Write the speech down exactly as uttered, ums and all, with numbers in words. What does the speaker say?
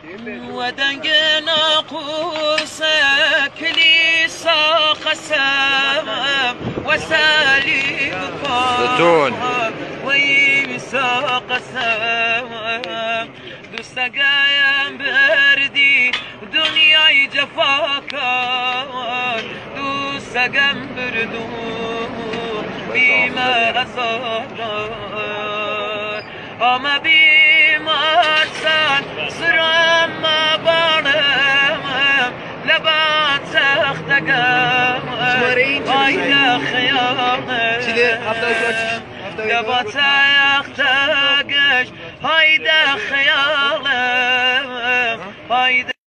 ودنگ ناقوس كليسا قسم وسالي زيتون ويمسا قسم دوستقايم بردي دنياي جفاكان دوستقم بردو بما أصار أما بما سان سرام ما بارم لبات سختقام هايدا خيام لبات سختقش هايدا خيام هايدا